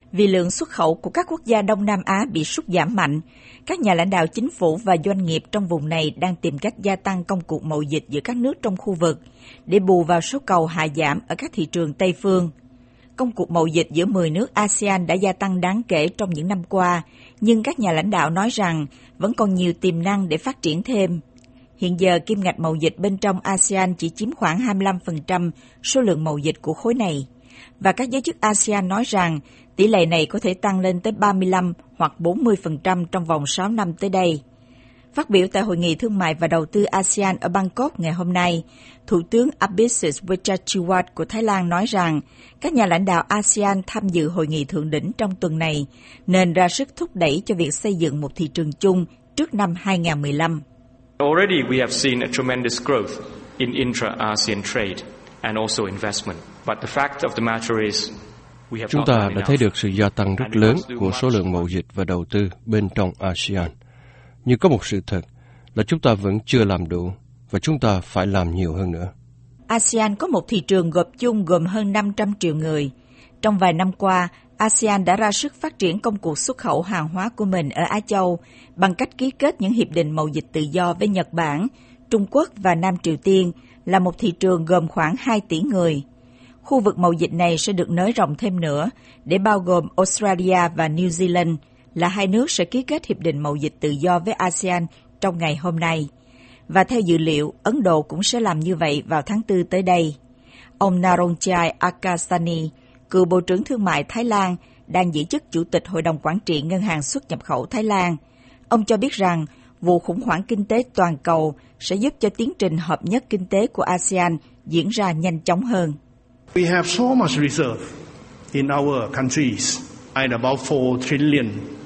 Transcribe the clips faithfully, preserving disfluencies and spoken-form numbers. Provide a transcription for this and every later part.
Vì lượng xuất khẩu của các quốc gia Đông Nam Á bị sút giảm mạnh, các nhà lãnh đạo chính phủ và doanh nghiệp trong vùng này đang tìm cách gia tăng công cuộc mậu dịch giữa các nước trong khu vực để bù vào số cầu hạ giảm ở các thị trường Tây phương. Công cuộc mậu dịch giữa mười nước a sê an đã gia tăng đáng kể trong những năm qua, nhưng các nhà lãnh đạo nói rằng vẫn còn nhiều tiềm năng để phát triển thêm. Hiện giờ, kim ngạch mậu dịch bên trong a sê an chỉ chiếm khoảng hai mươi lăm phần trăm số lượng mậu dịch của khối này. Và các giới chức a sê an nói rằng tỷ lệ này có thể tăng lên tới ba mươi lăm hoặc bốn mươi phần trăm trong vòng sáu năm tới đây. Phát biểu tại Hội nghị Thương mại và Đầu tư a sê an ở Bangkok ngày hôm nay, Thủ tướng Abhisit Vejjajiwat của Thái Lan nói rằng các nhà lãnh đạo a sê an tham dự hội nghị thượng đỉnh trong tuần này nên ra sức thúc đẩy cho việc xây dựng một thị trường chung trước năm hai không một lăm. Already we have seen a tremendous growth in intra-ASEAN trade and also investment. But the fact of the matter is we have Chúng not ta done đã enough. thấy được sự gia tăng rất lớn của số lượng mậu dịch và đầu tư bên trong a sê an. Nhưng có một sự thật là chúng ta vẫn chưa làm đủ và chúng ta phải làm nhiều hơn nữa. a sê an có một thị trường gộp chung gồm hơn năm trăm triệu người. Trong vài năm qua, a sê an đã ra sức phát triển công cuộc xuất khẩu hàng hóa của mình ở Á Châu bằng cách ký kết những hiệp định mậu dịch tự do với Nhật Bản, Trung Quốc và Nam Triều Tiên là một thị trường gồm khoảng hai tỷ người. Khu vực mậu dịch này sẽ được nới rộng thêm nữa để bao gồm Australia và New Zealand là hai nước sẽ ký kết hiệp định mậu dịch tự do với a sê an trong ngày hôm nay. Và theo dự liệu, Ấn Độ cũng sẽ làm như vậy vào tháng tư tới đây. Ông Naronchai Akasani, cựu Bộ trưởng Thương mại Thái Lan, đang giữ chức Chủ tịch Hội đồng Quản trị Ngân hàng Xuất nhập khẩu Thái Lan. Ông cho biết rằng vụ khủng hoảng kinh tế toàn cầu sẽ giúp cho tiến trình hợp nhất kinh tế của a sê an diễn ra nhanh chóng hơn. We have so much reserve in our countries, and about four trillion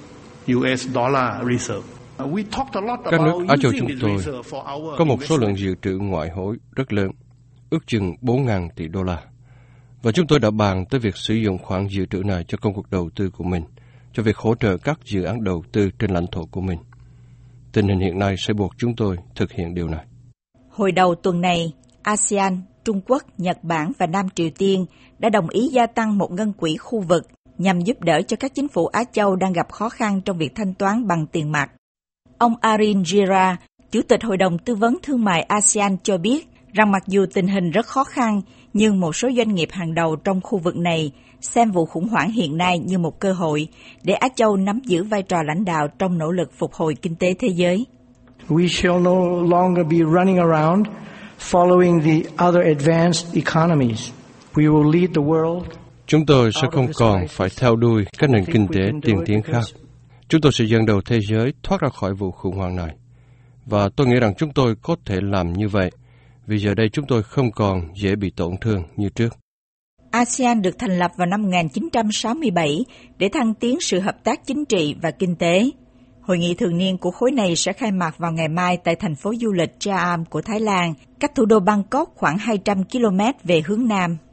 u ét dollar reserve. We talked a lot Các nước about Á Châu using chúng this tôi reserve for our có một số lượng investment. dự trữ ngoại hối rất lớn, ước chừng bốn nghìn tỷ đô la. Và chúng tôi đã bàn tới việc sử dụng khoản dự trữ này cho công cuộc đầu tư của mình, cho việc hỗ trợ các dự án đầu tư trên lãnh thổ của mình. Tình hình hiện nay sẽ buộc chúng tôi thực hiện điều này. Hồi đầu tuần này, a sê an, Trung Quốc, Nhật Bản và Nam Triều Tiên đã đồng ý gia tăng một ngân quỹ khu vực nhằm giúp đỡ cho các chính phủ Á Châu đang gặp khó khăn trong việc thanh toán bằng tiền mặt. Ông Arin Jira, Chủ tịch Hội đồng Tư vấn Thương mại a sê an cho biết rằng mặc dù tình hình rất khó khăn, nhưng một số doanh nghiệp hàng đầu trong khu vực này xem vụ khủng hoảng hiện nay như một cơ hội để Á Châu nắm giữ vai trò lãnh đạo trong nỗ lực phục hồi kinh tế thế giới. We shall no longer be running around following the other advanced economies. We will lead the world. Chúng tôi sẽ không còn phải theo đuôi các nền kinh tế tiên tiến khác. Chúng tôi sẽ dẫn đầu thế giới thoát ra khỏi vụ khủng hoảng này. Và tôi nghĩ rằng chúng tôi có thể làm như vậy, vì giờ đây chúng tôi không còn dễ bị tổn thương như trước. a sê an được thành lập vào năm một nghìn chín trăm sáu mươi bảy để thăng tiến sự hợp tác chính trị và kinh tế. Hội nghị thường niên của khối này sẽ khai mạc vào ngày mai tại thành phố du lịch Cha Am của Thái Lan, cách thủ đô Bangkok khoảng hai trăm ki lô mét về hướng Nam.